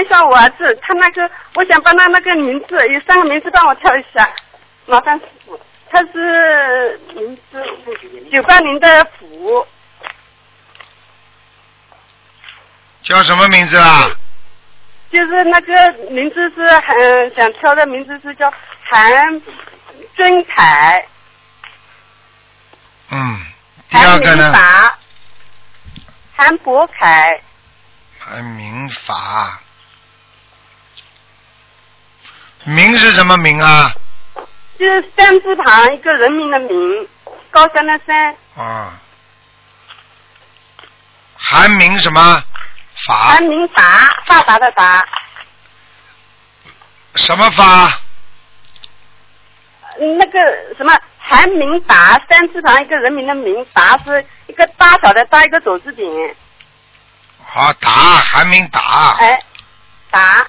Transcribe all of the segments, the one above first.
下我儿子，他那个我想帮他那个名字有3个名字帮我挑一下，麻烦师傅。他是名字980的虎。 叫什么名字啊？ 就是那个名字是想挑的名字是叫韩尊凯。 第二个呢？ 韩博凯。 韩明法。明是什么明啊？ 就是3字旁一个人民的民，高山的山。 啊。韩明什么法？ 韩明达，发达的达。 什么法？ 那个什么韩明达，3字旁一个人民的民，达是一个大小的大，一个走字边。 好，达，韩明达。 哎，达。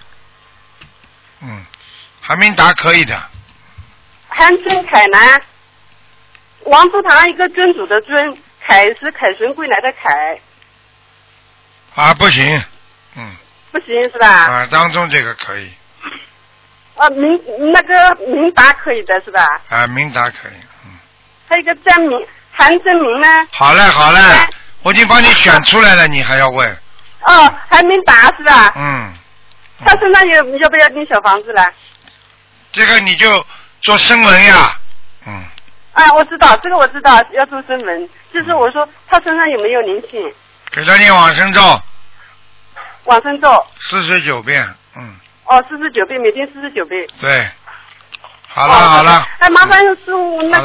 韩明达可以的。 韩尊凯呢？王字旁一个尊主的尊，凯是凯旋归来的凯。 啊，不行。 不行是吧？ 啊，当中这个可以。 那个明达可以的是吧？ 啊，明达可以。 还有一个真明，韩真明呢？ 好嘞，好嘞，我已经帮你选出来了，你还要问？ 哦，韩明达是吧？他身上要不要订小房子了？ 这个你就做声纹呀。 我知道这个，我知道要做声纹，就是我说他身上有没有灵性？ 给他念往生咒。 往生咒。 49遍。 49遍，每天49遍。 对。好了好了。 麻烦师傅那。